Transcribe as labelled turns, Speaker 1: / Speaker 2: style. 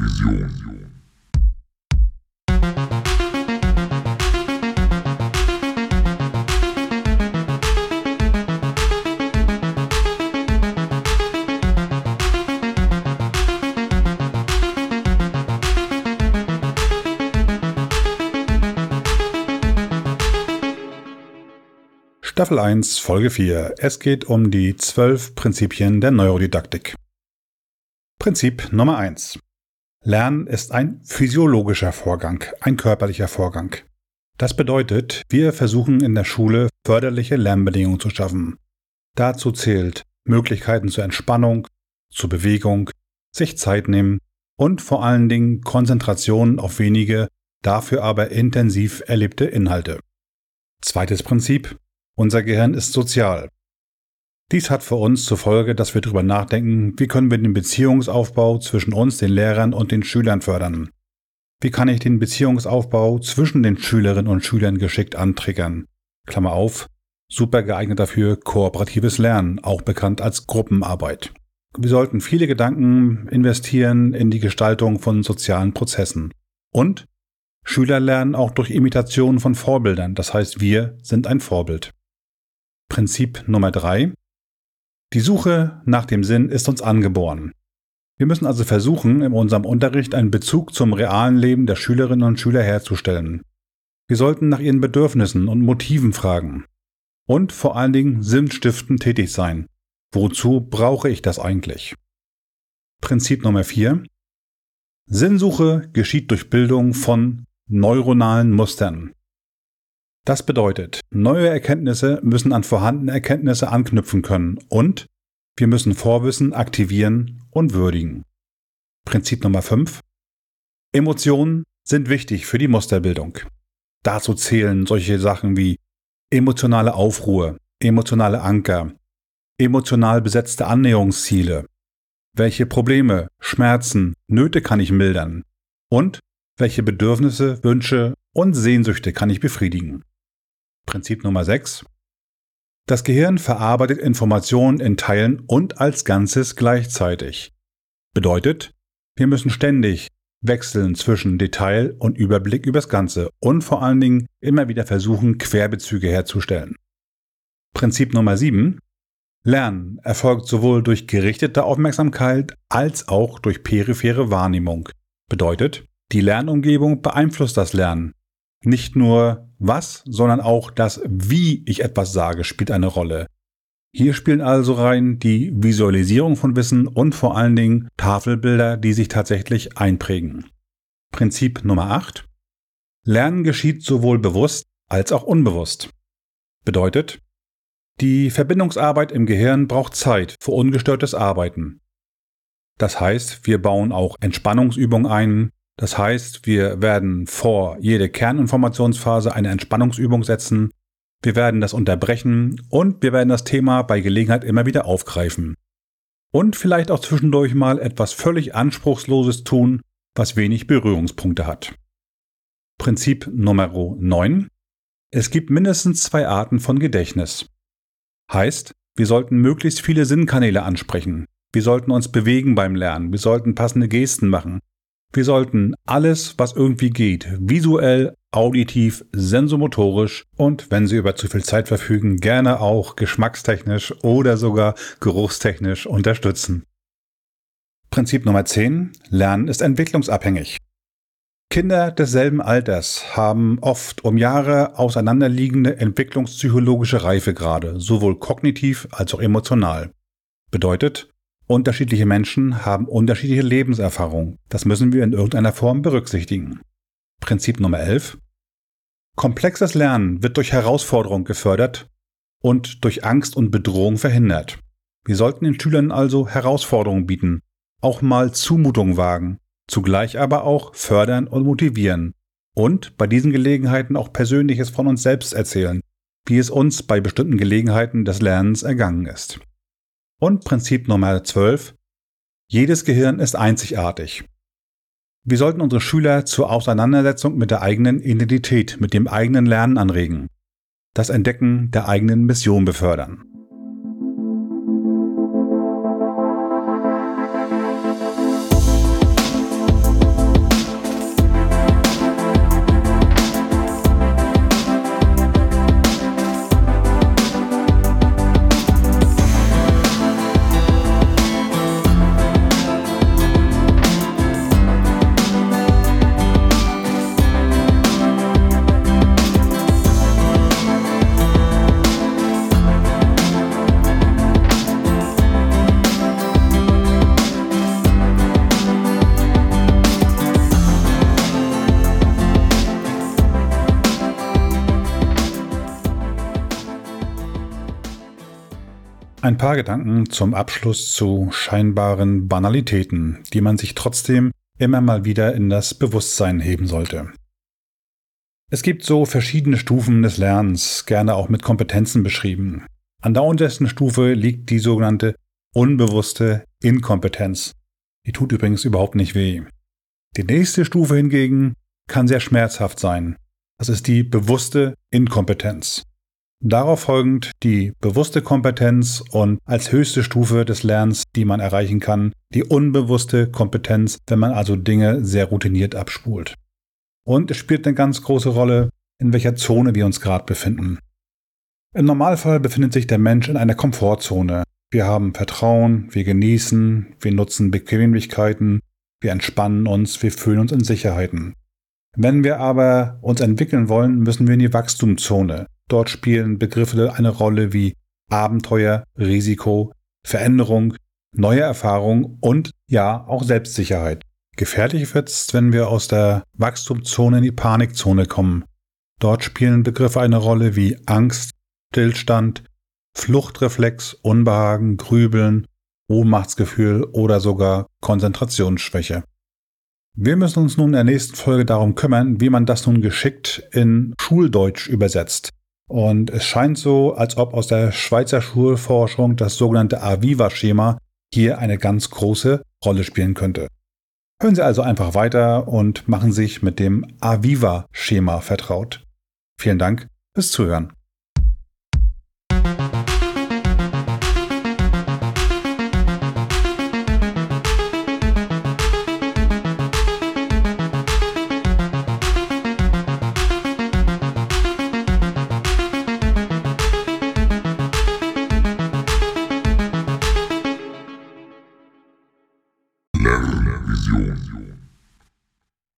Speaker 1: Vision.
Speaker 2: Staffel 1, Folge 4. Es geht um die 12 Prinzipien der Neurodidaktik. Prinzip Nummer 1. Lernen ist ein physiologischer Vorgang, ein körperlicher Vorgang. Das bedeutet, wir versuchen in der Schule förderliche Lernbedingungen zu schaffen. Dazu zählt Möglichkeiten zur Entspannung, zur Bewegung, sich Zeit nehmen und vor allen Dingen Konzentration auf wenige, dafür aber intensiv erlebte Inhalte. Zweites Prinzip. Unser Gehirn ist sozial. Dies hat für uns zur Folge, dass wir darüber nachdenken, wie können wir den Beziehungsaufbau zwischen uns, den Lehrern und den Schülern fördern. Wie kann ich den Beziehungsaufbau zwischen den Schülerinnen und Schülern geschickt antriggern? Klammer auf, super geeignet dafür kooperatives Lernen, auch bekannt als Gruppenarbeit. Wir sollten viele Gedanken investieren in die Gestaltung von sozialen Prozessen. Und Schüler lernen auch durch Imitation von Vorbildern, das heißt, wir sind ein Vorbild. Prinzip Nummer 3. Die Suche nach dem Sinn ist uns angeboren. Wir müssen also versuchen, in unserem Unterricht einen Bezug zum realen Leben der Schülerinnen und Schüler herzustellen. Wir sollten nach ihren Bedürfnissen und Motiven fragen. Und vor allen Dingen sinnstiftend tätig sein. Wozu brauche ich das eigentlich? Prinzip Nummer 4. Sinnsuche geschieht durch Bildung von neuronalen Mustern. Das bedeutet, neue Erkenntnisse müssen an vorhandene Erkenntnisse anknüpfen können und wir müssen Vorwissen aktivieren und würdigen. Prinzip Nummer 5. Emotionen sind wichtig für die Musterbildung. Dazu zählen solche Sachen wie emotionale Aufruhr, emotionale Anker, emotional besetzte Annäherungsziele, welche Probleme, Schmerzen, Nöte kann ich mildern und welche Bedürfnisse, Wünsche und Sehnsüchte kann ich befriedigen. Prinzip Nummer 6. Das Gehirn verarbeitet Informationen in Teilen und als Ganzes gleichzeitig. Bedeutet, wir müssen ständig wechseln zwischen Detail und Überblick übers Ganze und vor allen Dingen immer wieder versuchen, Querbezüge herzustellen. Prinzip Nummer 7. Lernen erfolgt sowohl durch gerichtete Aufmerksamkeit als auch durch periphere Wahrnehmung. Bedeutet, die Lernumgebung beeinflusst das Lernen. Nicht nur was, sondern auch das, wie ich etwas sage, spielt eine Rolle. Hier spielen also rein die Visualisierung von Wissen und vor allen Dingen Tafelbilder, die sich tatsächlich einprägen. Prinzip Nummer 8. Lernen geschieht sowohl bewusst als auch unbewusst. Bedeutet, die Verbindungsarbeit im Gehirn braucht Zeit für ungestörtes Arbeiten. Das heißt, wir bauen auch Entspannungsübungen ein. Das heißt, wir werden vor jede Kerninformationsphase eine Entspannungsübung setzen. Wir werden das unterbrechen und wir werden das Thema bei Gelegenheit immer wieder aufgreifen. Und vielleicht auch zwischendurch mal etwas völlig Anspruchsloses tun, was wenig Berührungspunkte hat. Prinzip Nummer 9. Es gibt mindestens 2 Arten von Gedächtnis. Heißt, wir sollten möglichst viele Sinnkanäle ansprechen. Wir sollten uns bewegen beim Lernen. Wir sollten passende Gesten machen. Wir sollten alles, was irgendwie geht, visuell, auditiv, sensomotorisch und, wenn Sie über zu viel Zeit verfügen, gerne auch geschmackstechnisch oder sogar geruchstechnisch unterstützen. Prinzip Nummer 10. Lernen ist entwicklungsabhängig. Kinder desselben Alters haben oft um Jahre auseinanderliegende entwicklungspsychologische Reifegrade, sowohl kognitiv als auch emotional. Bedeutet, unterschiedliche Menschen haben unterschiedliche Lebenserfahrungen. Das müssen wir in irgendeiner Form berücksichtigen. Prinzip Nummer 11. Komplexes Lernen wird durch Herausforderung gefördert und durch Angst und Bedrohung verhindert. Wir sollten den Schülern also Herausforderungen bieten, auch mal Zumutungen wagen, zugleich aber auch fördern und motivieren und bei diesen Gelegenheiten auch Persönliches von uns selbst erzählen, wie es uns bei bestimmten Gelegenheiten des Lernens ergangen ist. Und Prinzip Nummer 12. Jedes Gehirn ist einzigartig. Wir sollten unsere Schüler zur Auseinandersetzung mit der eigenen Identität, mit dem eigenen Lernen anregen, das Entdecken der eigenen Mission befördern. Ein paar Gedanken zum Abschluss zu scheinbaren Banalitäten, die man sich trotzdem immer mal wieder in das Bewusstsein heben sollte. Es gibt so verschiedene Stufen des Lernens, gerne auch mit Kompetenzen beschrieben. An der untersten Stufe liegt die sogenannte unbewusste Inkompetenz. Die tut übrigens überhaupt nicht weh. Die nächste Stufe hingegen kann sehr schmerzhaft sein. Das ist die bewusste Inkompetenz. Darauf folgend die bewusste Kompetenz und als höchste Stufe des Lernens, die man erreichen kann, die unbewusste Kompetenz, wenn man also Dinge sehr routiniert abspult. Und es spielt eine ganz große Rolle, in welcher Zone wir uns gerade befinden. Im Normalfall befindet sich der Mensch in einer Komfortzone. Wir haben Vertrauen, wir genießen, wir nutzen Bequemlichkeiten, wir entspannen uns, wir fühlen uns in Sicherheiten. Wenn wir aber uns entwickeln wollen, müssen wir in die Wachstumszone. Dort spielen Begriffe eine Rolle wie Abenteuer, Risiko, Veränderung, neue Erfahrung und ja, auch Selbstsicherheit. Gefährlich wird's, wenn wir aus der Wachstumszone in die Panikzone kommen. Dort spielen Begriffe eine Rolle wie Angst, Stillstand, Fluchtreflex, Unbehagen, Grübeln, Ohnmachtsgefühl oder sogar Konzentrationsschwäche. Wir müssen uns nun in der nächsten Folge darum kümmern, wie man das nun geschickt in Schuldeutsch übersetzt. Und es scheint so, als ob aus der Schweizer Schulforschung das sogenannte AVIVA-Schema hier eine ganz große Rolle spielen könnte. Hören Sie also einfach weiter und machen sich mit dem AVIVA-Schema vertraut. Vielen Dank fürs Zuhören.